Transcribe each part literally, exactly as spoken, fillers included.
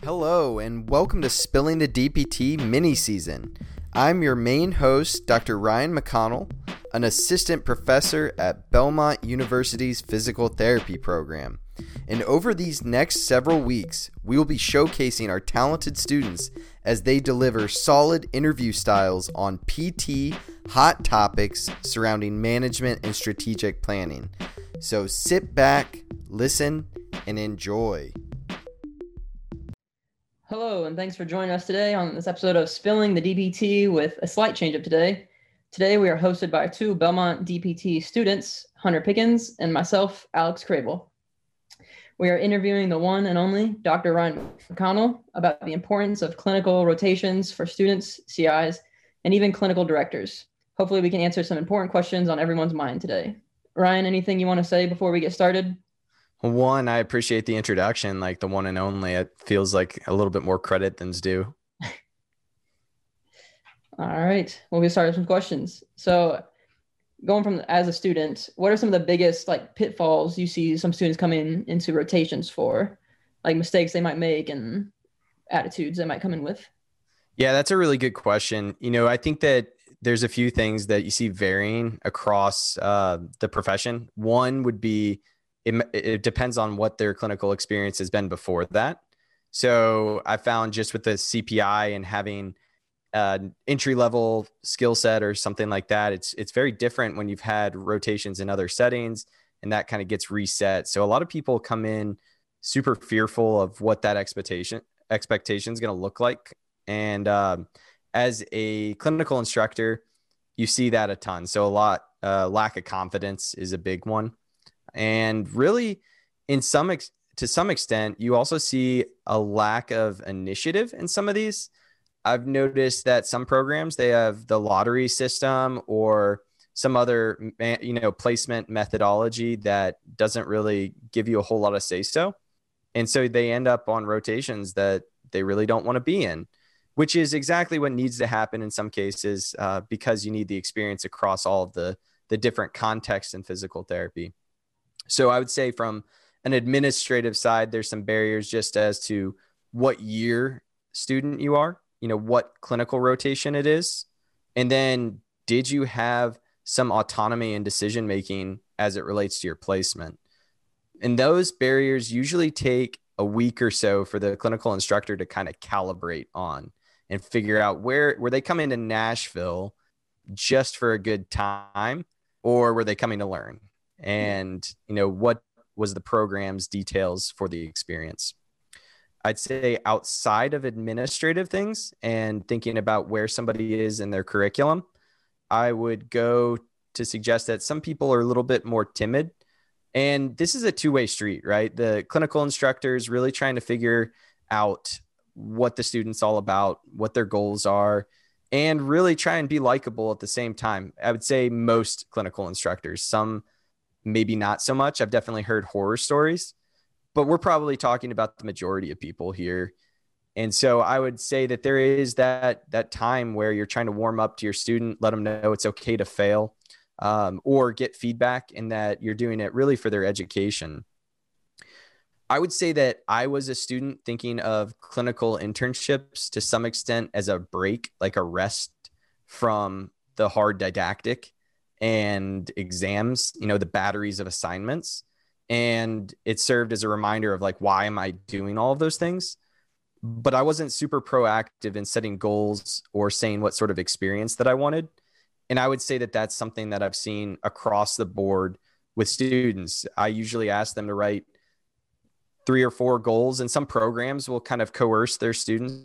Hello, and welcome to Spilling the D P T mini-season. I'm your main host, Doctor Ryan McConnell, an assistant professor at Belmont University's Physical Therapy program. And over these next several weeks, we will be showcasing our talented students as they deliver solid interview styles on P T hot topics surrounding management and strategic planning. So sit back, listen, and enjoy. Hello, and thanks for joining us today on this episode of Spilling the D P T with a slight change up today. Today, we are hosted by two Belmont D P T students, Hunter Pickens and myself, Alex Crable. We are interviewing the one and only Doctor Ryan McConnell about the importance of clinical rotations for students, C Is, and even clinical directors. Hopefully, we can answer some important questions on everyone's mind today. Ryan, anything you want to say before we get started? One, I appreciate the introduction, like the one and only. It feels like a little bit more credit than's due. All right. Well, we'll start with some questions. So going from as a student, what are some of the biggest like pitfalls you see some students coming into rotations for, like mistakes they might make and attitudes they might come in with? Yeah, that's a really good question. You know, I think that there's a few things that you see varying across uh, the profession. One would be It, it depends on what their clinical experience has been before that. So I found just with the C P I and having an entry level skill set or something like that, it's it's very different when you've had rotations in other settings and that kind of gets reset. So a lot of people come in super fearful of what that expectation expectation is going to look like. And um, as a clinical instructor, you see that a ton. So a lot, uh, lack of confidence is a big one. And really, in some ex- to some extent, you also see a lack of initiative in some of these. I've noticed that some programs, they have the lottery system or some other, you know, placement methodology that doesn't really give you a whole lot of say-so. And so they end up on rotations that they really don't want to be in, which is exactly what needs to happen in some cases uh, because you need the experience across all of the, the different contexts in physical therapy. So I would say from an administrative side, there's some barriers just as to what year student you are, you know, what clinical rotation it is. And then did you have some autonomy and decision-making as it relates to your placement? And those barriers usually take a week or so for the clinical instructor to kind of calibrate on and figure out where, were they coming to Nashville just for a good time or were they coming to learn? And, you know, what was the program's details for the experience? I'd say outside of administrative things and thinking about where somebody is in their curriculum, I would go to suggest that some people are a little bit more timid. And this is a two-way street, right? The clinical instructor is really trying to figure out what the student's all about, what their goals are, and really try and be likable at the same time. I would say most clinical instructors, some maybe not so much. I've definitely heard horror stories, but we're probably talking about the majority of people here. And so I would say that there is that, that time where you're trying to warm up to your student, let them know it's okay to fail, um, or get feedback and that you're doing it really for their education. I would say that I was a student thinking of clinical internships to some extent as a break, like a rest from the hard didactic and exams, you know, the batteries of assignments. And it served as a reminder of like, why am I doing all of those things? But I wasn't super proactive in setting goals or saying what sort of experience that I wanted. And I would say that that's something that I've seen across the board with students. I usually ask them to write three or four goals, and some programs will kind of coerce their students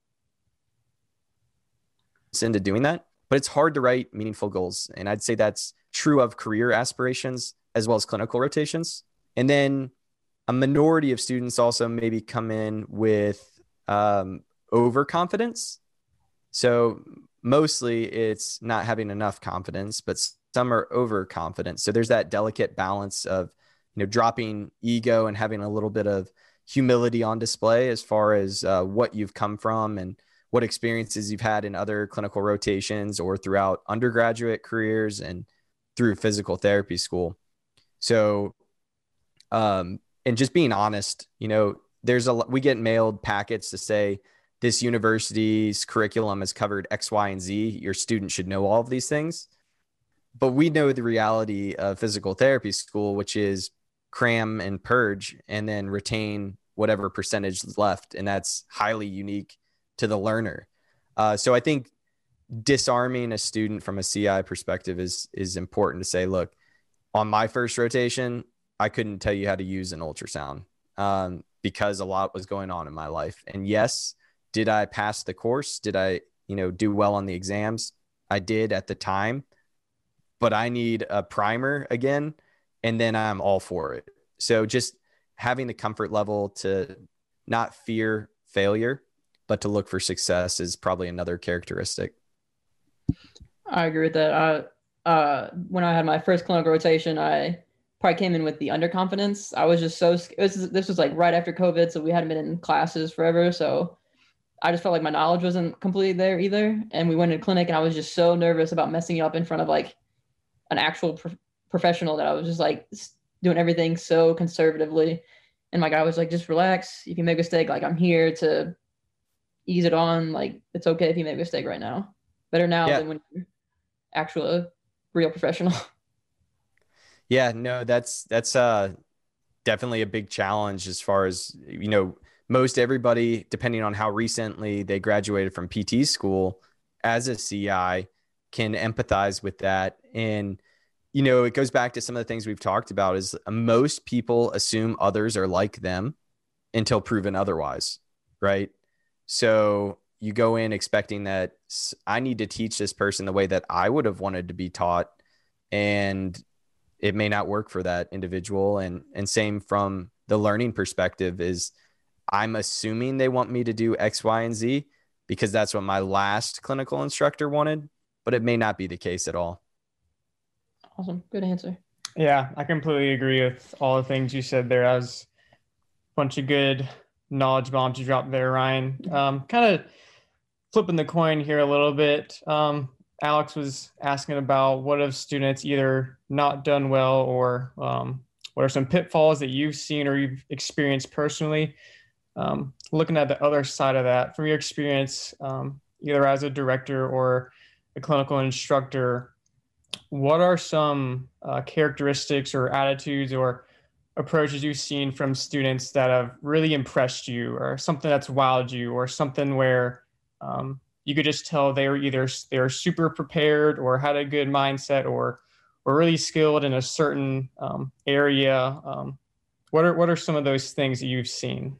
into doing that. But it's hard to write meaningful goals. And I'd say that's true of career aspirations as well as clinical rotations. And then a minority of students also maybe come in with um, overconfidence. So mostly it's not having enough confidence, but some are overconfident. So there's that delicate balance of, you know, dropping ego and having a little bit of humility on display as far as uh, what you've come from and what experiences you've had in other clinical rotations or throughout undergraduate careers and through physical therapy school. So, um, and just being honest, you know, there's a we get mailed packets to say this university's curriculum has covered X, Y, and Z. Your student should know all of these things. But we know the reality of physical therapy school, which is cram and purge and then retain whatever percentage is left. And that's highly unique to the learner. Uh, so I think disarming a student from a C I perspective is, is important to say, look, on my first rotation, I couldn't tell you how to use an ultrasound um, because a lot was going on in my life. And yes, did I pass the course? Did I, you know, do well on the exams? I did at the time, but I need a primer again, and then I'm all for it. So just having the comfort level to not fear failure, but to look for success is probably another characteristic. I agree with that. I, uh, when I had my first clinical rotation, I probably came in with the underconfidence. I was just so, it was, this was like right after COVID. So we hadn't been in classes forever. So I just felt like my knowledge wasn't completely there either. And we went in clinic and I was just so nervous about messing up in front of like an actual pro- professional that I was just like doing everything so conservatively. And my guy was like, just relax. If you make a mistake, like I'm here to ease it on. Like it's okay if you make a mistake right now. Better now yeah. than when you're actual uh, real professional. Yeah, no, that's, that's uh, definitely a big challenge as far as, you know, most everybody, depending on how recently they graduated from P T school as a C I, can empathize with that. And, you know, it goes back to some of the things we've talked about is most people assume others are like them until proven otherwise, right? So you go in expecting that I need to teach this person the way that I would have wanted to be taught, and it may not work for that individual. And, and same from the learning perspective is I'm assuming they want me to do X, Y, and Z because that's what my last clinical instructor wanted, but it may not be the case at all. Awesome. Good answer. Yeah, I completely agree with all the things you said there. That was a bunch of good knowledge bombs you dropped there, Ryan. Um, kind of flipping the coin here a little bit. Um, Alex was asking about what have students either not done well or um, what are some pitfalls that you've seen or you've experienced personally? Um, looking at the other side of that, from your experience, um, either as a director or a clinical instructor, what are some uh, characteristics or attitudes or approaches you've seen from students that have really impressed you, or something that's wowed you, or something where um, you could just tell they were either they're super prepared or had a good mindset or were really skilled in a certain um, area? Um, what are what are some of those things that you've seen?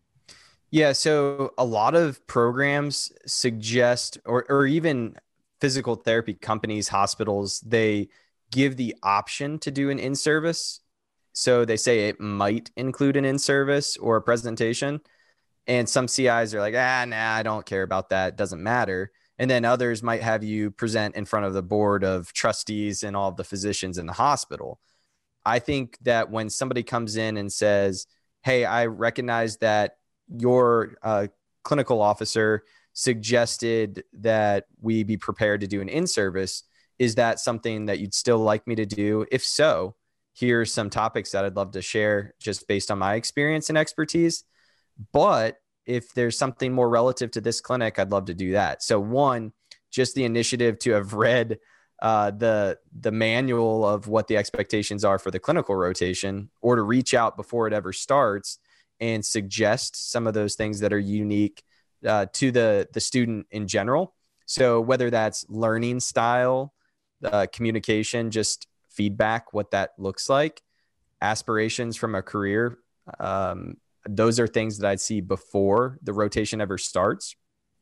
Yeah, so a lot of programs suggest, or or even physical therapy companies, hospitals, they give the option to do an in-service. So they say it might include an in-service or a presentation. And some C Is are like, ah, nah, I don't care about that. It doesn't matter. And then others might have you present in front of the board of trustees and all of the physicians in the hospital. I think that when somebody comes in and says, hey, I recognize that your uh, clinical officer suggested that we be prepared to do an in-service. Is that something that you'd still like me to do? If so, here's some topics that I'd love to share just based on my experience and expertise. But if there's something more relative to this clinic, I'd love to do that. So one, just the initiative to have read uh, the, the manual of what the expectations are for the clinical rotation, or to reach out before it ever starts and suggest some of those things that are unique uh, to the, the student in general. So whether that's learning style, uh, communication, just feedback, what that looks like, aspirations from a career, um, those are things that I'd see before the rotation ever starts.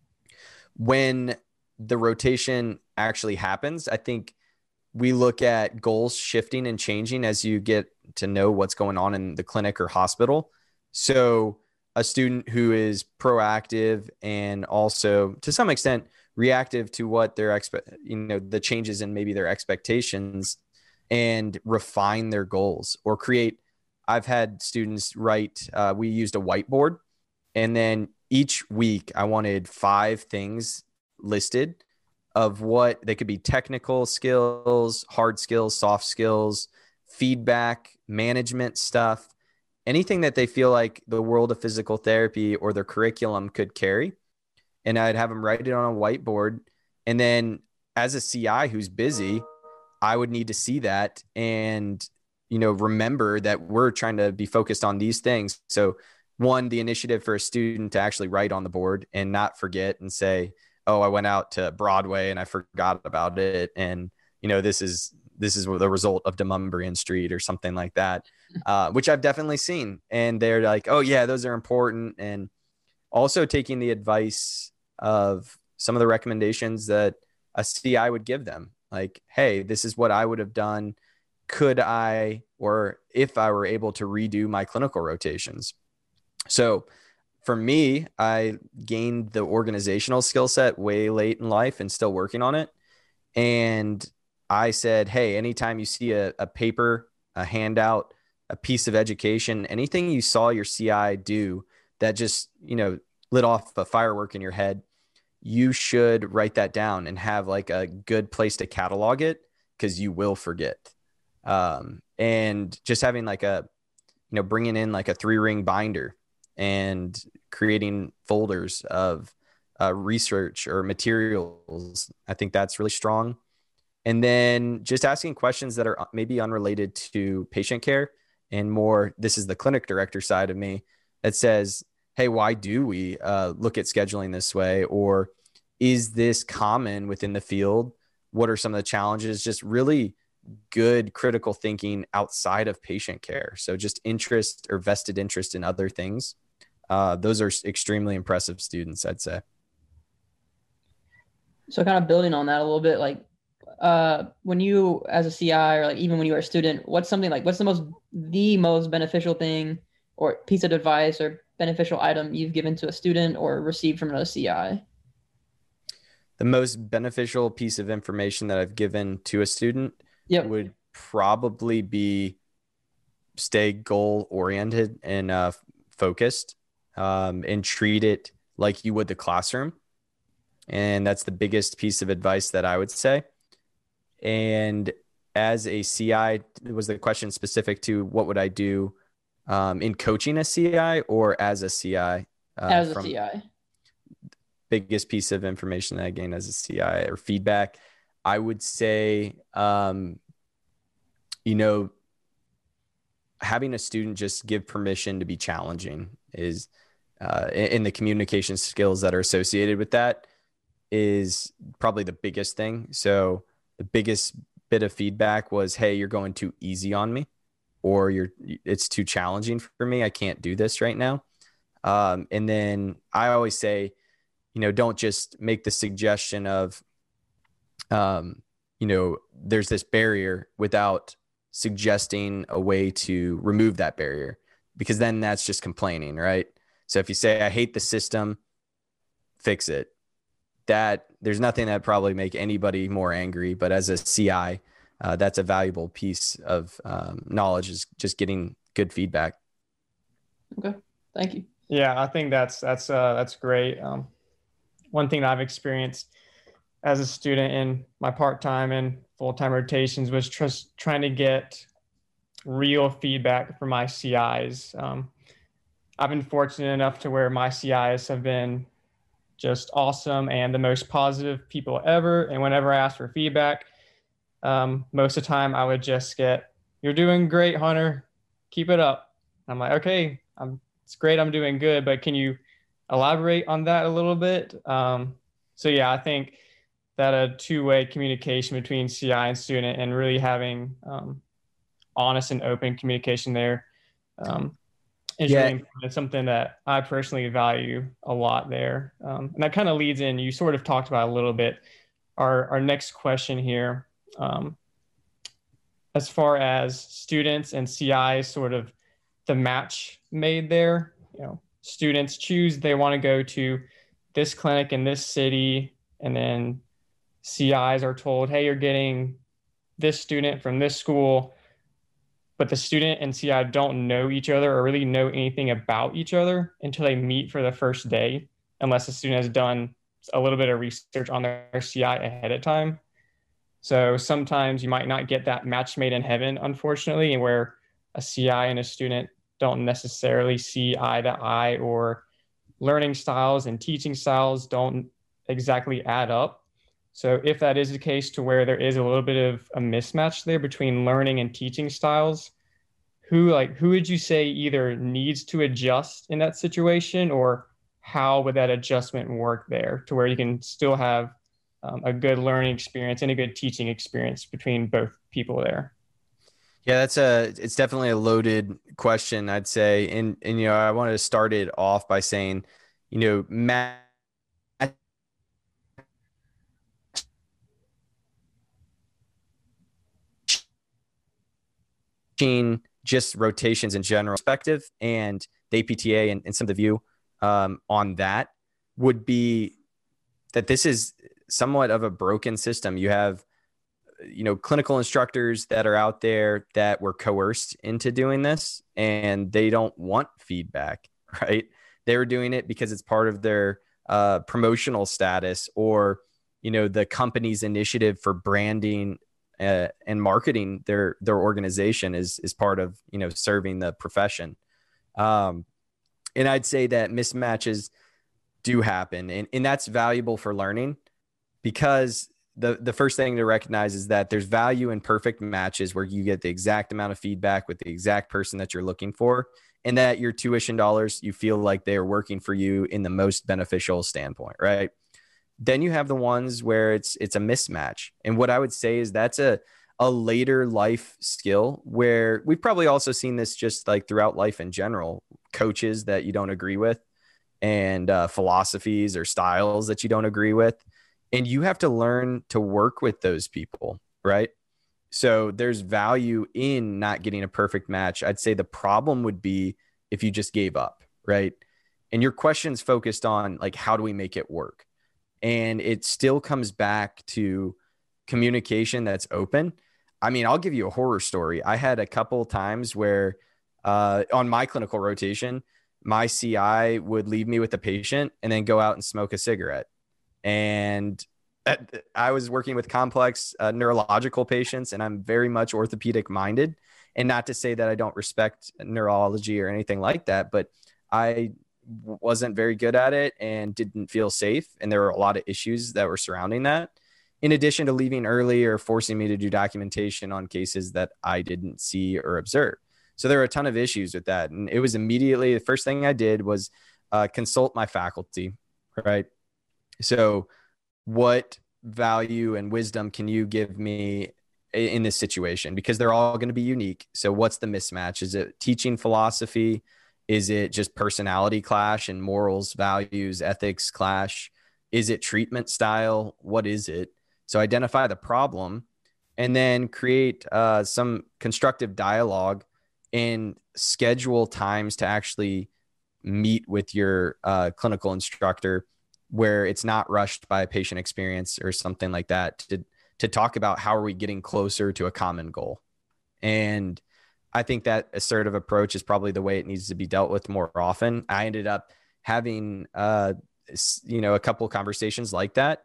When the rotation actually happens, I think we look at goals shifting and changing as you get to know what's going on in the clinic or hospital. So a student who is proactive and also to some extent reactive to what their expect, you know, the changes in maybe their expectations, and refine their goals or create. I've had students write, uh, we used a whiteboard, and then each week I wanted five things listed of what they could be: technical skills, hard skills, soft skills, feedback, management stuff. anything that they feel like the world of physical therapy or their curriculum could carry. And I'd have them write it on a whiteboard. And then as a C I who's busy, I would need to see that and, you know, remember that we're trying to be focused on these things. So one, the initiative for a student to actually write on the board and not forget and say, oh, I went out to Broadway and I forgot about it. And, you know, this is, this is the result of Demonbreun Street or something like that, uh, which I've definitely seen. And they're like, oh yeah, those are important. And also taking the advice of some of the recommendations that a C I would give them. Like, hey, this is what I would have done. Could I, or if I were able to redo my clinical rotations? So for me, I gained the organizational skill set way late in life and still working on it. And I said, hey, anytime you see a, a paper, a handout, a piece of education, anything you saw your C I do that just, you know, lit off a firework in your head, you should write that down and have like a good place to catalog it, because you will forget. Um, and just having like a, you know, bringing in like a three ring binder and creating folders of uh, research or materials. I think that's really strong. And then just asking questions that are maybe unrelated to patient care and more, this is the clinic director side of me that says, hey, why do we uh, look at scheduling this way? Or is this common within the field? What are some of the challenges? Just really good critical thinking outside of patient care. So just interest or vested interest in other things. Uh, those are extremely impressive students, I'd say. So kind of building on that a little bit, like uh, when you as a C I, or like even when you were a student, what's something like, what's the most, the most beneficial thing or piece of advice or beneficial item you've given to a student or received from another C I? The most beneficial piece of information that I've given to a student yep. would probably be stay goal oriented and uh, focused, um, and treat it like you would the classroom. And that's the biggest piece of advice that I would say. And as a C I, was the question specific to what would I do um, in coaching a C I or as a C I? Uh, as a from C I. Biggest piece of information that I gained as a C I or feedback, I would say, um, you know, having a student just give permission to be challenging is, uh, in the communication skills that are associated with that, is probably the biggest thing. So the biggest bit of feedback was, hey, you're going too easy on me, or you're, it's too challenging for me. I can't do this right now. Um, and then I always say, you know, don't just make the suggestion of, um, you know, there's this barrier without suggesting a way to remove that barrier, because then that's just complaining, right? So if you say, I hate the system, fix it. That there's nothing that probably make anybody more angry, but as a C I, uh, that's a valuable piece of um, knowledge, is just getting good feedback. Okay. Thank you. Yeah, I think that's, that's, uh, that's great. Um, one thing that I've experienced as a student in my part-time and full-time rotations was just trying to get real feedback from my C Is. Um, I've been fortunate enough to where my C Is have been just awesome and the most positive people ever. And whenever I ask for feedback, um, most of the time I would just get, you're doing great, Hunter. Keep it up. I'm like, okay, I'm, it's great. I'm doing good, but can you elaborate on that a little bit? Um, so yeah, I think that a two-way communication between C I and student and really having um, honest and open communication there um, is yeah. really important. It's something that I personally value a lot there. Um, and that kind of leads in, you sort of talked about a little bit, our, our next question here. Um, as far as students and C Is, sort of the match made there, you know, students choose they want to go to this clinic in this city, and then C Is are told, hey, you're getting this student from this school, but the student and C I don't know each other or really know anything about each other until they meet for the first day, unless the student has done a little bit of research on their C I ahead of time. So sometimes you might not get that match made in heaven, unfortunately, and where a C I and a student don't necessarily see eye to eye, or learning styles and teaching styles don't exactly add up. So if that is the case, to where there is a little bit of a mismatch there between learning and teaching styles, who like who would you say either needs to adjust in that situation, or how would that adjustment work there to where you can still have um, a good learning experience and a good teaching experience between both people there? Yeah, that's a, it's definitely a loaded question, I'd say. And, and, you know, I wanted to start it off by saying, you know, matching just rotations in general perspective and the A P T A and, and some of the view um, on that would be that this is somewhat of a broken system. You have, you know, clinical instructors that are out there that were coerced into doing this, and they don't want feedback, right? They were doing it because it's part of their uh, promotional status, or, you know, the company's initiative for branding uh, and marketing their, their organization is, is part of, you know, serving the profession. Um, and I'd say that mismatches do happen, and, and that's valuable for learning, because the the first thing to recognize is that there's value in perfect matches where you get the exact amount of feedback with the exact person that you're looking for, and that your tuition dollars, you feel like they are working for you in the most beneficial standpoint, right? Then you have the ones where it's it's a mismatch. And what I would say is that's a a later life skill, where we've probably also seen this just like throughout life in general, coaches that you don't agree with, and uh, philosophies or styles that you don't agree with. And you have to learn to work with those people, right? So there's value in not getting a perfect match. I'd say the problem would be if you just gave up, right? And your question's focused on like, how do we make it work? And it still comes back to communication that's open. I mean, I'll give you a horror story. I had a couple times where uh, on my clinical rotation, my C I would leave me with the patient and then go out and smoke a cigarette. And I was working with complex uh, neurological patients, and I'm very much orthopedic minded. And not to say that I don't respect neurology or anything like that, but I wasn't very good at it and didn't feel safe. And there were a lot of issues that were surrounding that, in addition to leaving early or forcing me to do documentation on cases that I didn't see or observe. So there were a ton of issues with that. And it was immediately, the first thing I did was uh, consult my faculty, right? So what value and wisdom can you give me in this situation? Because they're all going to be unique. So what's the mismatch? Is it teaching philosophy? Is it just personality clash and morals, values, ethics clash? Is it treatment style? What is it? So identify the problem, and then create uh, some constructive dialogue and schedule times to actually meet with your uh, clinical instructor, where it's not rushed by a patient experience or something like that, to, to talk about how are we getting closer to a common goal. And I think that assertive approach is probably the way it needs to be dealt with more often. I ended up having, uh, you know, a couple of conversations like that.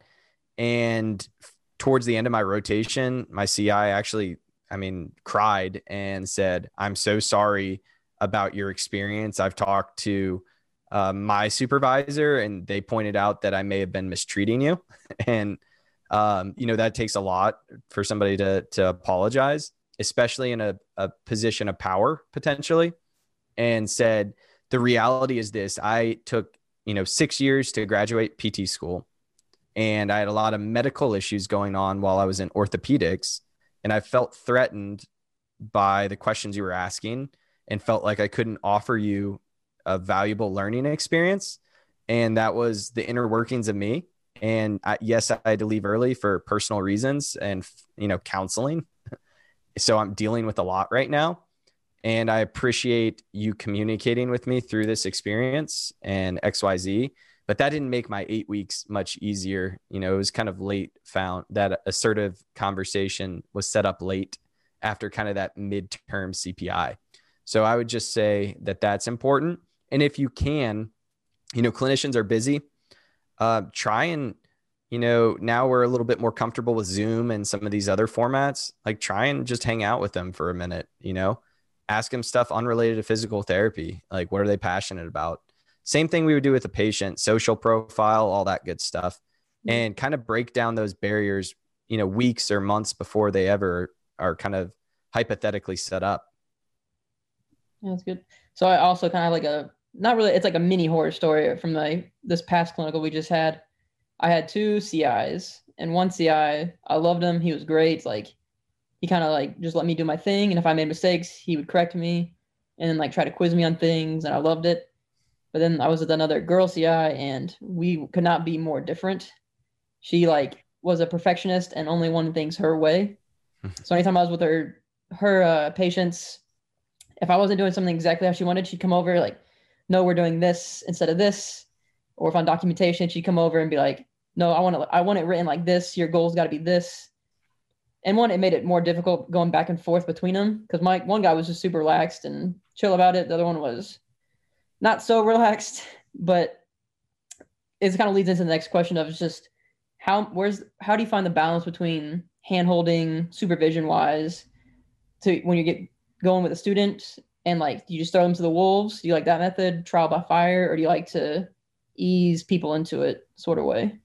And towards the end of my rotation, my C I actually, I mean, cried and said, "I'm so sorry about your experience. I've talked to Uh, my supervisor, and they pointed out that I may have been mistreating you." And, um, you know, that takes a lot for somebody to, to apologize, especially in a, a position of power potentially. And said, the reality is this: I took, you know, six years to graduate P T school, and I had a lot of medical issues going on while I was in orthopedics. And I felt threatened by the questions you were asking, and felt like I couldn't offer you a valuable learning experience. And that was the inner workings of me. And I, yes, I had to leave early for personal reasons and, you know, counseling. So I'm dealing with a lot right now. And I appreciate you communicating with me through this experience and X Y Z. But that didn't make my eight weeks much easier. You know, it was kind of late found that assertive conversation was set up late after kind of that midterm C P I. So I would just say that that's important. And if you can, you know, clinicians are busy. Uh, try and, you know, now we're a little bit more comfortable with Zoom and some of these other formats. Like, try and just hang out with them for a minute, you know, ask them stuff unrelated to physical therapy. Like, what are they passionate about? Same thing we would do with a patient, social profile, all that good stuff, and kind of break down those barriers, you know, weeks or months before they ever are kind of hypothetically set up. Yeah, that's good. So I also kind of like a, not really, it's like a mini horror story from the, this past clinical we just had. I had two C Is, and one C I, I loved him. He was great. Like, he kind of like just let me do my thing. And if I made mistakes, he would correct me and then like try to quiz me on things. And I loved it. But then I was with another girl C I, and we could not be more different. She like was a perfectionist and only wanted things her way. So anytime I was with her, her uh, patients, if I wasn't doing something exactly how she wanted, she'd come over like, no, we're doing this instead of this. Or if on documentation, she'd come over and be like, no, I want to, I want it written like this. Your goal's got to be this. And one, it made it more difficult going back and forth between them, because my one guy was just super relaxed and chill about it. The other one was not so relaxed, but it kind of leads into the next question of just how, where's, how do you find the balance between hand holding, supervision wise, to when you get going with a student, and like, do you just throw them to the wolves? Do you like that method, trial by fire, or do you like to ease people into it sort of way?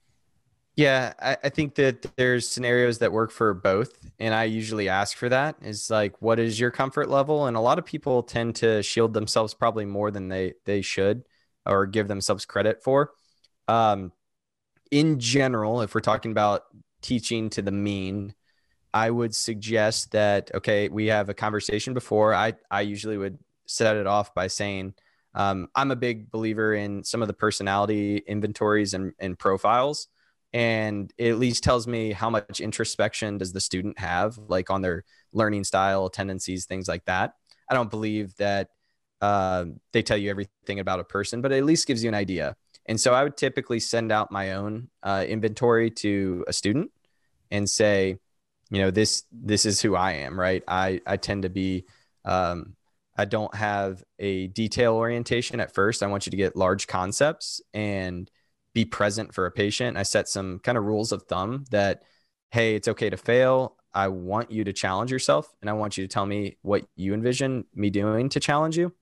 Yeah, I, I think that there's scenarios that work for both. And I usually ask for that, is like, what is your comfort level? And a lot of people tend to shield themselves probably more than they, they should, or give themselves credit for. Um, in general, if we're talking about teaching to the mean, I would suggest that, okay, we have a conversation before. I, I usually would set it off by saying, um, I'm a big believer in some of the personality inventories and, and profiles. And it at least tells me how much introspection does the student have, like on their learning style, tendencies, things like that. I don't believe that uh, they tell you everything about a person, but it at least gives you an idea. And so I would typically send out my own uh, inventory to a student and say, you know, this, this is who I am, right? I, I tend to be, um, I don't have a detail orientation at first. I want you to get large concepts and be present for a patient. I set some kind of rules of thumb that, hey, it's okay to fail. I want you to challenge yourself, and I want you to tell me what you envision me doing to challenge you.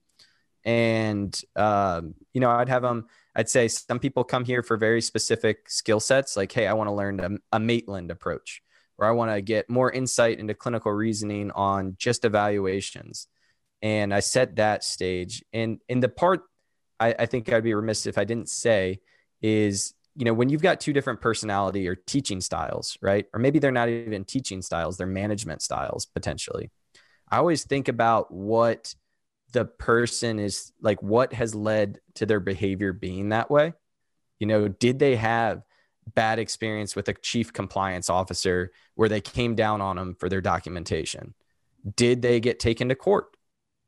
And, um, you know, I'd have them, I'd say some people come here for very specific skill sets. Like, hey, I want to learn a, a Maitland approach, or I want to get more insight into clinical reasoning on just evaluations. And I set that stage. And in the part I, I think I'd be remiss if I didn't say is, you know, when you've got two different personality or teaching styles, right? Or maybe they're not even teaching styles, they're management styles potentially. I always think about what the person is like, what has led to their behavior being that way. You know, did they have bad experience with a chief compliance officer where they came down on them for their documentation? Did they get taken to court?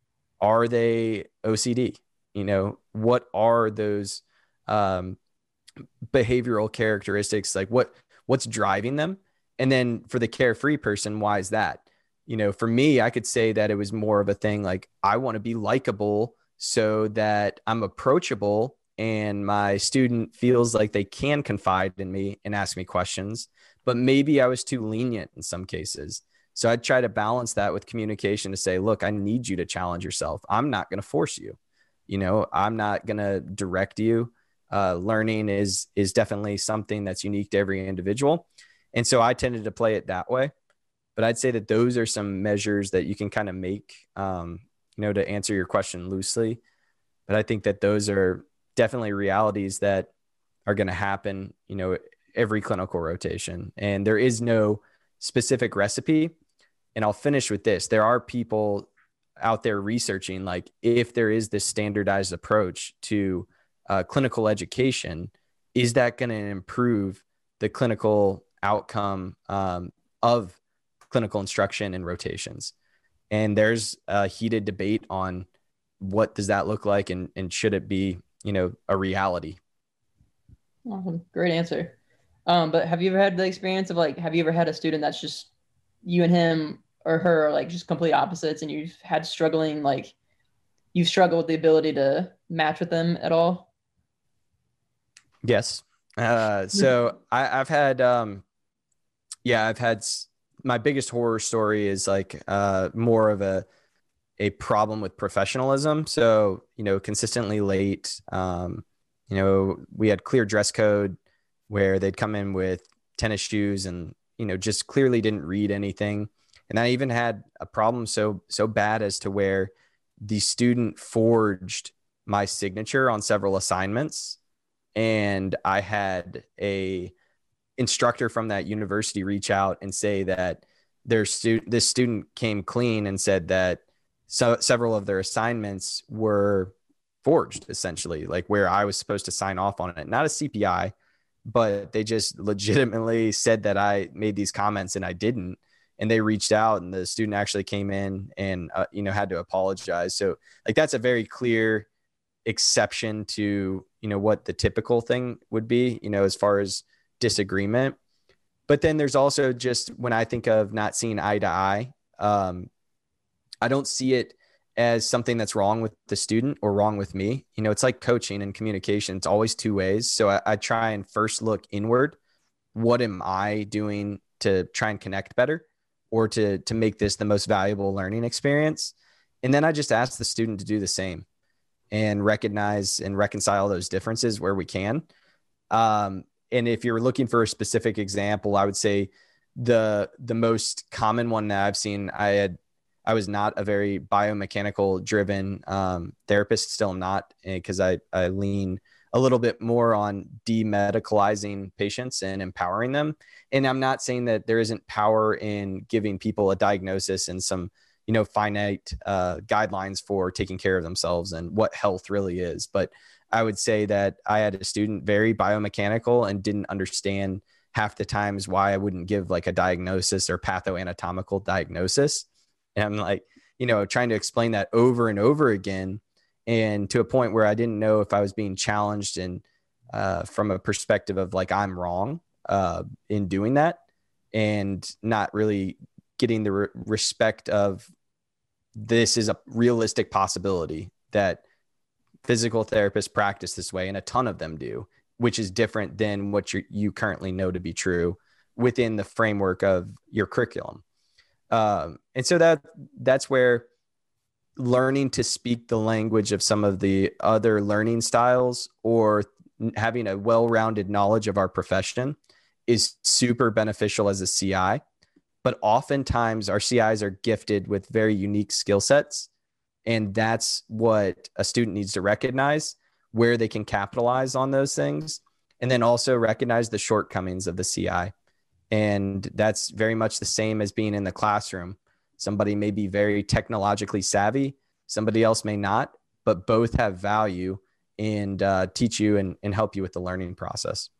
Are they O C D? You know, what are those um, behavioral characteristics? Like what, what's driving them? And then for the carefree person, why is that? You know, for me, I could say that it was more of a thing like, I want to be likable so that I'm approachable and my student feels like they can confide in me and ask me questions, but maybe I was too lenient in some cases. So I'd try to balance that with communication to say, look, I need you to challenge yourself. I'm not going to force you. You know, I'm not going to direct you. Uh, learning is, is definitely something that's unique to every individual. And so I tended to play it that way. But I'd say that those are some measures that you can kind of make, um, you know, to answer your question loosely. But I think that those are definitely realities that are going to happen, you know, every clinical rotation. And there is no specific recipe. And I'll finish with this. There are people out there researching, like, if there is this standardized approach to uh, clinical education, is that going to improve the clinical outcome um, of clinical instruction and rotations? And there's a heated debate on what does that look like, and, and should it be, you know, a reality? Awesome. Great answer. Um, but have you ever had the experience of like, have you ever had a student that's just you and him or her are like just complete opposites, and you've had struggling, like you've struggled with the ability to match with them at all? Yes. Uh, so I, I've had, um, yeah, I've had, my biggest horror story is like uh, more of a a problem with professionalism. So, you know, consistently late, um, you know, we had clear dress code where they'd come in with tennis shoes and, you know, just clearly didn't read anything. And I even had a problem so, so bad as to where the student forged my signature on several assignments. And I had a instructor from that university reach out and say that their student, this student came clean and said that so several of their assignments were forged, essentially, like where I was supposed to sign off on it, not a C P I, but they just legitimately said that I made these comments and I didn't. And they reached out, and the student actually came in and, uh, you know, had to apologize. So like, that's a very clear exception to, you know, what the typical thing would be, you know, as far as disagreement. But then there's also just, when I think of not seeing eye to eye, um, I don't see it as something that's wrong with the student or wrong with me. You know, it's like coaching and communication. It's always two ways. So I, I try and first look inward. What am I doing to try and connect better, or to, to make this the most valuable learning experience? And then I just ask the student to do the same and recognize and reconcile those differences where we can. Um, and if you're looking for a specific example, I would say the, the most common one that I've seen, I had, I was not a very biomechanical driven um, therapist, still not, because I, I lean a little bit more on demedicalizing patients and empowering them. And I'm not saying that there isn't power in giving people a diagnosis and some, you know, finite uh, guidelines for taking care of themselves and what health really is. But I would say that I had a student very biomechanical and didn't understand half the times why I wouldn't give like a diagnosis or pathoanatomical diagnosis. And I'm like, you know, trying to explain that over and over again, and to a point where I didn't know if I was being challenged and uh, from a perspective of like, I'm wrong uh, in doing that, and not really getting the re- respect of this is a realistic possibility that physical therapists practice this way, and a ton of them do, which is different than what you you currently know to be true within the framework of your curriculum. Um, and so that that's where learning to speak the language of some of the other learning styles, or having a well-rounded knowledge of our profession, is super beneficial as a C I. But oftentimes our C Is are gifted with very unique skill sets. And that's what a student needs to recognize, where they can capitalize on those things, and then also recognize the shortcomings of the C I. And that's very much the same as being in the classroom. Somebody may be very technologically savvy, somebody else may not, but both have value and uh, teach you and, and help you with the learning process.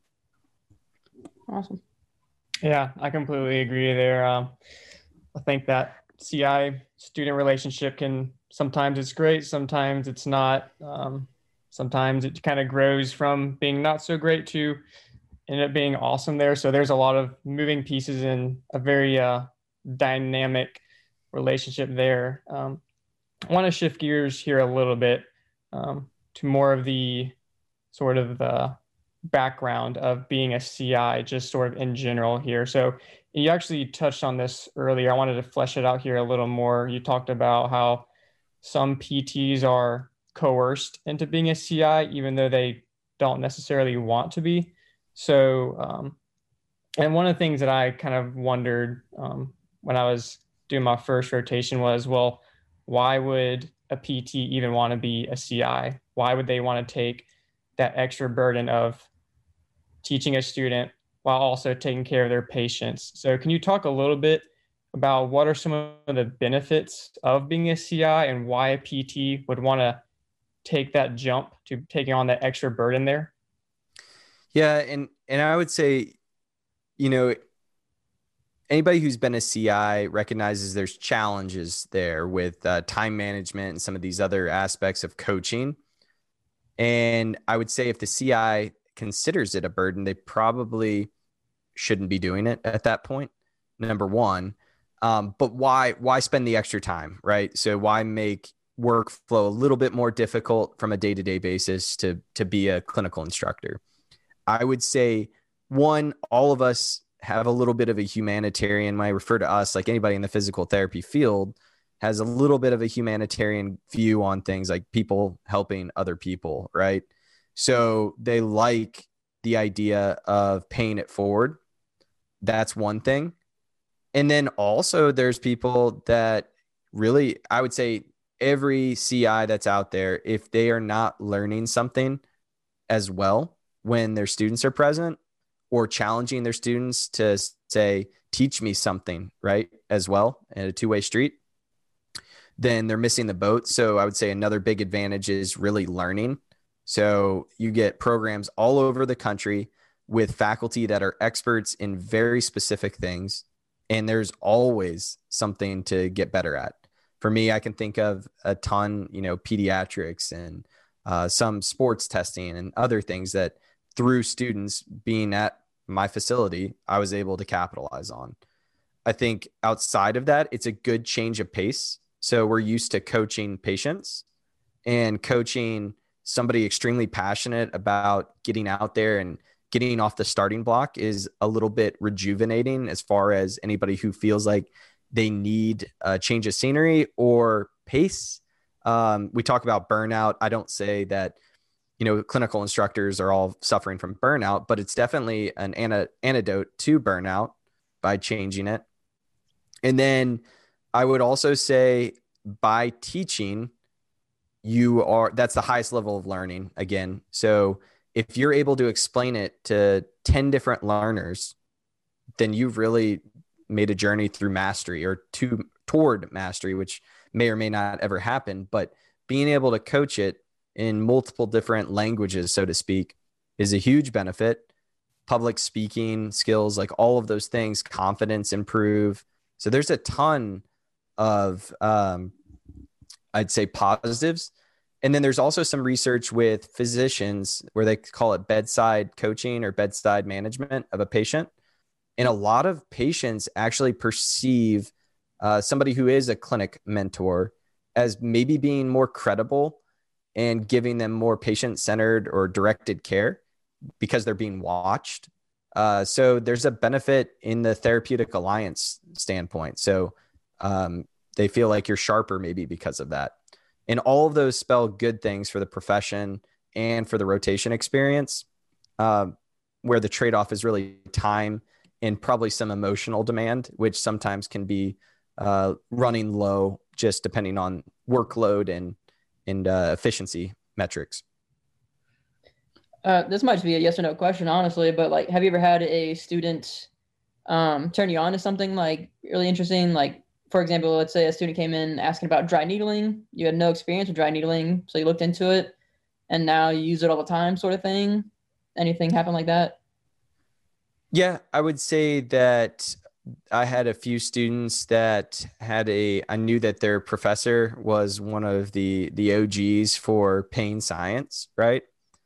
Awesome. Yeah, I completely agree there. Um, I think that C I student relationship can, sometimes it's great, sometimes it's not. Um, sometimes it kind of grows from being not so great to end up being awesome there. So there's a lot of moving pieces in a very uh, dynamic relationship there. Um, I want to shift gears here a little bit um, to more of the sort of the background of being a C I, just sort of in general here. So you actually touched on this earlier. I wanted to flesh it out here a little more. You talked about how some P Ts are coerced into being a C I, even though they don't necessarily want to be. So, um, and one of the things that I kind of wondered um, when I was doing my first rotation was, well, why would a P T even want to be a C I? Why would they want to take that extra burden of teaching a student while also taking care of their patients? So can you talk a little bit about what are some of the benefits of being a C I and why a P T would want to take that jump to taking on that extra burden there? Yeah. And, and I would say, you know, anybody who's been a C I recognizes there's challenges there with uh, time management and some of these other aspects of coaching. And I would say if the C I considers it a burden, they probably shouldn't be doing it at that point, number one. Um, but why, why spend the extra time, right? So why make workflow a little bit more difficult from a day-to-day basis to, to be a clinical instructor? I would say, one, all of us have a little bit of a humanitarian. When I refer to us, like anybody in the physical therapy field, has a little bit of a humanitarian view on things, like people helping other people, right? So they like the idea of paying it forward. That's one thing. And then also there's people that really, I would say every C I that's out there, if they are not learning something as well when their students are present, or challenging their students to say, teach me something, right, as well, in a two-way street, then they're missing the boat. So I would say another big advantage is really learning. So you get programs all over the country with faculty that are experts in very specific things, and there's always something to get better at. For me, I can think of a ton, you know, pediatrics and uh, some sports testing and other things that through students being at my facility, I was able to capitalize on. I think outside of that, it's a good change of pace. So we're used to coaching patients, and coaching somebody extremely passionate about getting out there and getting off the starting block is a little bit rejuvenating as far as anybody who feels like they need a change of scenery or pace. Um, we talk about burnout. I don't say that, you know, clinical instructors are all suffering from burnout, but it's definitely an ana- antidote to burnout by changing it. And then I would also say by teaching, you are, that's the highest level of learning again. So if you're able to explain it to ten different learners, then you've really made a journey through mastery, or to toward mastery, which may or may not ever happen. But being able to coach it in multiple different languages, so to speak, is a huge benefit. Public speaking skills, like all of those things, confidence improve. So there's a ton of, um, I'd say, positives. And then there's also some research with physicians where they call it bedside coaching or bedside management of a patient. And a lot of patients actually perceive uh, somebody who is a clinic mentor as maybe being more credible and giving them more patient-centered or directed care because they're being watched. Uh, so there's a benefit in the therapeutic alliance standpoint. So um, they feel like you're sharper maybe because of that. And all of those spell good things for the profession and for the rotation experience, uh, where the trade-off is really time and probably some emotional demand, which sometimes can be uh, running low just depending on workload and and uh, efficiency metrics. Uh, this might be a yes or no question, honestly, but like, have you ever had a student um, turn you on to something like really interesting? Like, for example, let's say a student came in asking about dry needling. You had no experience with dry needling, so you looked into it, and now you use it all the time, sort of thing. Anything happen like that? Yeah, I would say that I had a few students that had a, I knew that their professor was one of the, the O Gs for pain science, right?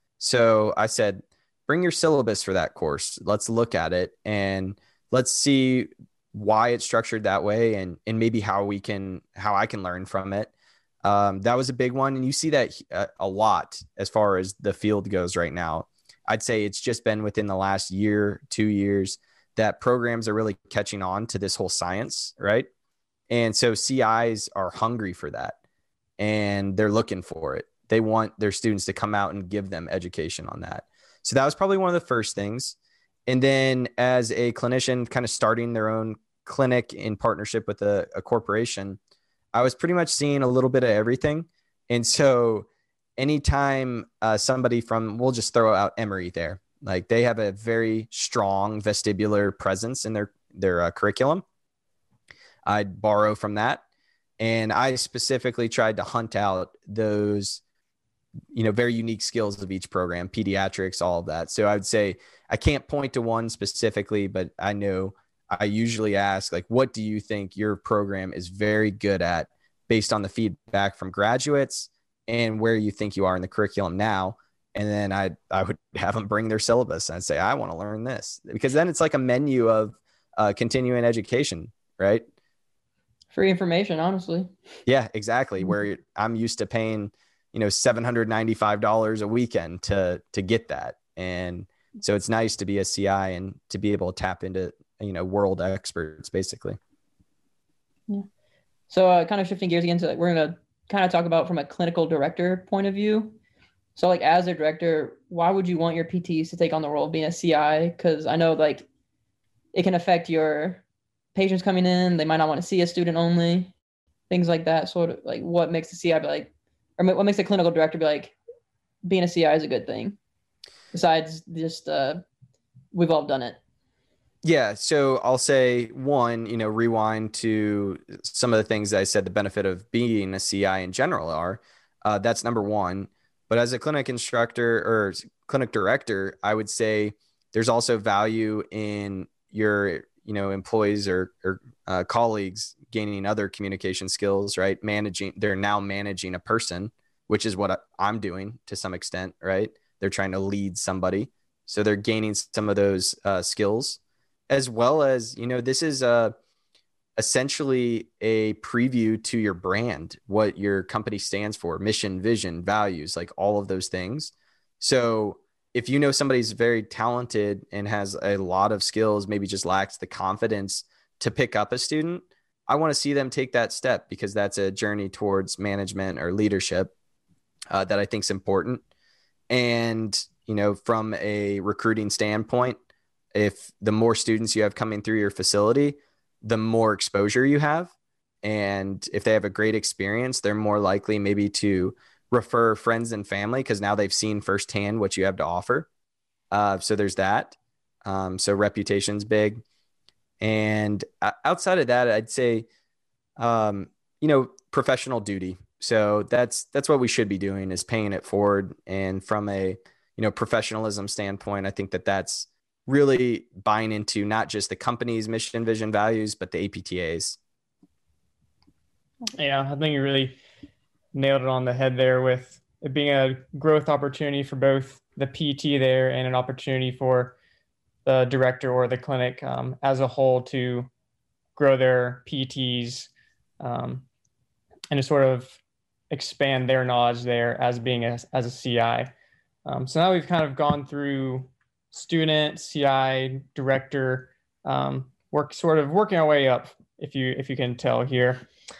So I said, bring your syllabus for that course. Let's look at it and let's see why it's structured that way, and, and maybe how we can, how I can learn from it. Um, that was a big one. And you see that a, a lot as far as the field goes right now. I'd say it's just been within the last year, two years, that programs are really catching on to this whole science, right? And so C Is are hungry for that, and they're looking for it. They want their students to come out and give them education on that. So that was probably one of the first things. And then as a clinician kind of starting their own clinic in partnership with a, a corporation, I was pretty much seeing a little bit of everything. And so anytime uh, somebody from, we'll just throw out Emory there, like they have a very strong vestibular presence in their, their uh, curriculum. I'd borrow from that. And I specifically tried to hunt out those, you know, very unique skills of each program, pediatrics, all of that. So I would say I can't point to one specifically, but I know I usually ask, like, what do you think your program is very good at based on the feedback from graduates and where you think you are in the curriculum now? And then I I would have them bring their syllabus and I'd say, I want to learn this, because then it's like a menu of uh, continuing education, right? Free information, honestly. Yeah, exactly. Where I'm used to paying, you know, seven hundred ninety-five dollars a weekend to to get that. And so it's nice to be a C I and to be able to tap into, you know, world experts, basically. Yeah. So uh, kind of shifting gears again to like, we're going to kind of talk about from a clinical director point of view. So like as a director, why would you want your P Ts to take on the role of being a C I? Because I know like it can affect your patients coming in. They might not want to see a student only, things like that. Sort of like what makes a C I be like, or what makes a clinical director be like, being a C I is a good thing. Besides just uh, we've all done it. Yeah. So I'll say one, you know, rewind to some of the things that I said the benefit of being a C I in general are. Uh, that's number one. But as a clinic instructor or clinic director, I would say there's also value in your, you know, employees or, or uh, colleagues gaining other communication skills, right? Managing, they're now managing a person, which is what I'm doing to some extent, right? They're trying to lead somebody. So they're gaining some of those uh, skills, as well as, you know, this is a, essentially a preview to your brand, what your company stands for, mission, vision, values, like all of those things. So if you know somebody's very talented and has a lot of skills, maybe just lacks the confidence to pick up a student, I want to see them take that step, because that's a journey towards management or leadership uh, that I think is important. And, you know, from a recruiting standpoint, if the more students you have coming through your facility, the more exposure you have. And if they have a great experience, they're more likely maybe to refer friends and family, because now they've seen firsthand what you have to offer. Uh, so there's that. Um, so reputation's big. And outside of that, I'd say, um, you know, professional duty. So that's, that's what we should be doing, is paying it forward. And from a, you know, professionalism standpoint, I think that that's really buying into not just the company's mission, vision, values, but the A P T A's. Yeah, I think you really nailed it on the head there, with it being a growth opportunity for both the P T there and an opportunity for the director or the clinic um, as a whole to grow their P Ts um, and to sort of expand their knowledge there as being a, as a C I. Um, so now we've kind of gone through student, C I, director, um, work sort of working our way up, if you if you can tell here.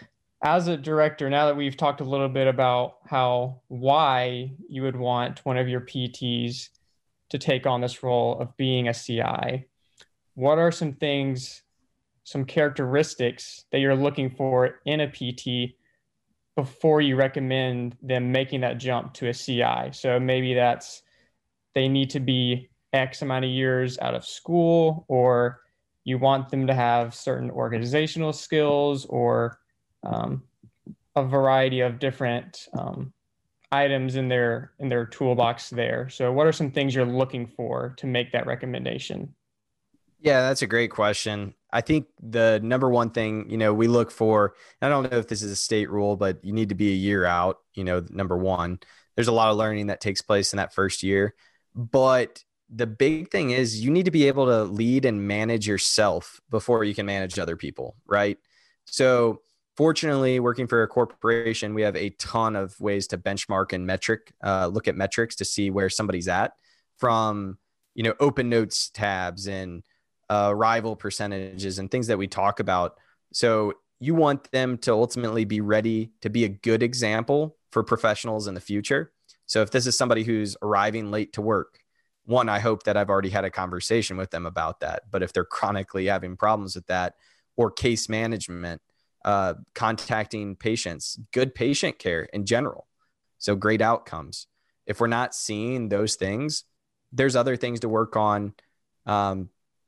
As a director, now that we've talked a little bit about how why you would want one of your P Ts to take on this role of being a C I, what are some things, some characteristics that you're looking for in a P T before you recommend them making that jump to a C I? So maybe that's they need to be X amount of years out of school, or you want them to have certain organizational skills, or um, a variety of different um, items in their in their toolbox there. So what are some things you're looking for to make that recommendation? Yeah, that's a great question. I think the number one thing, you know, we look for, I don't know if this is a state rule, but you need to be a year out, you know, number one. There's a lot of learning that takes place in that first year. But the big thing is you need to be able to lead and manage yourself before you can manage other people, right? So fortunately, working for a corporation, we have a ton of ways to benchmark and metric, uh, look at metrics to see where somebody's at, from, you know, open notes tabs and uh, arrival percentages and things that we talk about. So you want them to ultimately be ready to be a good example for professionals in the future. So if this is somebody who's arriving late to work, one, I hope that I've already had a conversation with them about that. But if they're chronically having problems with that, or case management, uh, contacting patients, good patient care in general, so great outcomes. If we're not seeing those things, there's other things to work on, um,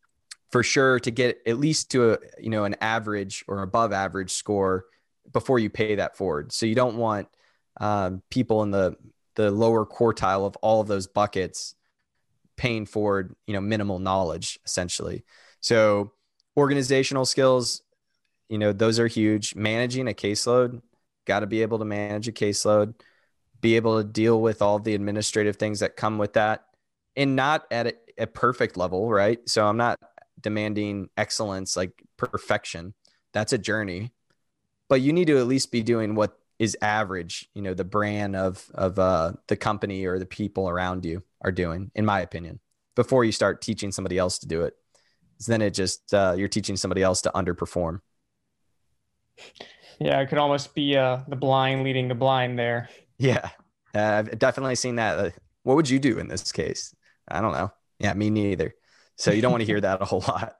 for sure, to get at least to a, you know, an average or above average score before you pay that forward. So you don't want um, people in the the lower quartile of all of those buckets paying forward, you know, minimal knowledge, essentially. So organizational skills, you know, those are huge. Managing a caseload, got to be able to manage a caseload, be able to deal with all the administrative things that come with that, and not at a, a perfect level, right? So I'm not demanding excellence, like perfection. That's a journey, but you need to at least be doing what is average, you know, the brand of, of uh, the company or the people around you are doing, in my opinion, before you start teaching somebody else to do it. Then it just, uh, you're teaching somebody else to underperform. Yeah, it could almost be uh, the blind leading the blind there. Yeah, uh, I've definitely seen that. Uh, what would you do in this case? I don't know. Yeah, me neither. So you don't want to hear that a whole lot.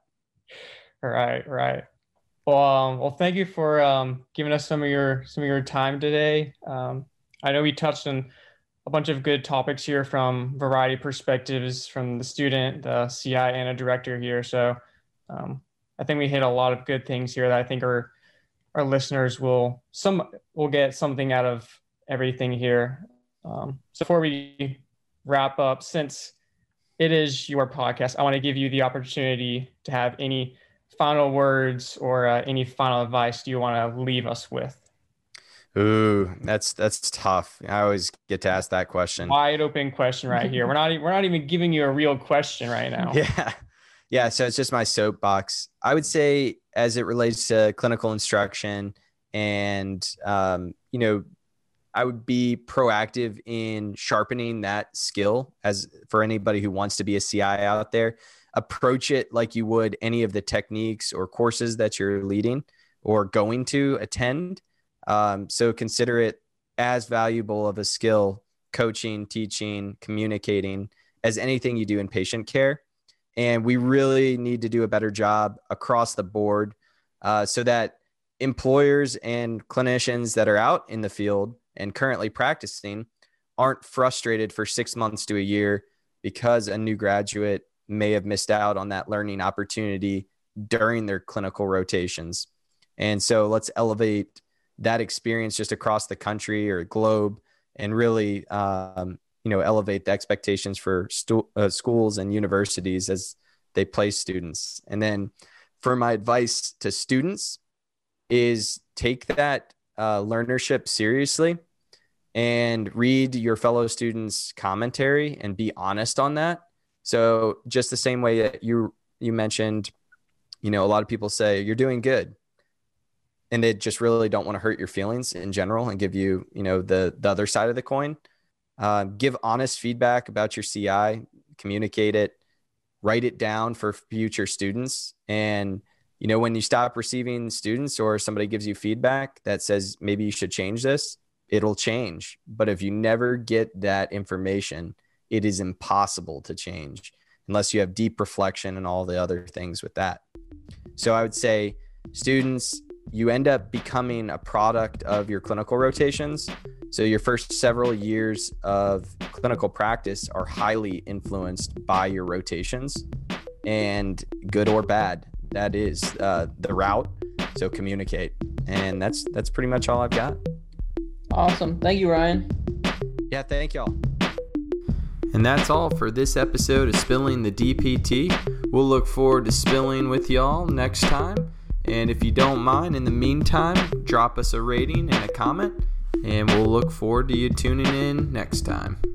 Right, right. Well, um, well, thank you for um, giving us some of your some of your time today. Um, I know we touched on a bunch of good topics here from variety of perspectives from the student, the C I, and a director here. So um, I think we hit a lot of good things here that I think our our listeners will some will get something out of everything here. Um, so before we wrap up, since it is your podcast, I want to give you the opportunity to have any final words or uh, any final advice you want to leave us with. Ooh, that's that's tough. I always get to ask that question. Wide open question right here. We're not we're not even giving you a real question right now. Yeah. Yeah. So it's just my soapbox. I would say, as it relates to clinical instruction, and um, you know, I would be proactive in sharpening that skill. As for anybody who wants to be a C I out there, approach it like you would any of the techniques or courses that you're leading or going to attend. Um, so consider it as valuable of a skill, coaching, teaching, communicating, as anything you do in patient care. And we really need to do a better job across the board uh, so that employers and clinicians that are out in the field and currently practicing aren't frustrated for six months to a year because a new graduate may have missed out on that learning opportunity during their clinical rotations. And so let's elevate that experience just across the country or globe and really, um, you know, elevate the expectations for stu- uh, schools and universities as they place students. And then for my advice to students is take that uh, learnership seriously and read your fellow students' commentary and be honest on that. So just the same way that you, you mentioned, you know, a lot of people say you're doing good, and they just really don't want to hurt your feelings in general and give you, you know, the, the other side of the coin. Uh, give honest feedback about your C I, communicate it, write it down for future students. And, you know, when you stop receiving students or somebody gives you feedback that says, maybe you should change this, it'll change. But if you never get that information, it is impossible to change unless you have deep reflection and all the other things with that. So I would say, students, you end up becoming a product of your clinical rotations. So your first several years of clinical practice are highly influenced by your rotations, and good or bad, that is uh, the route. So communicate. And that's that's pretty much all I've got. Awesome. Thank you, Ryan. Yeah, thank y'all. And that's all for this episode of Spilling the D P T. We'll look forward to spilling with y'all next time. And if you don't mind, in the meantime, drop us a rating and a comment, and we'll look forward to you tuning in next time.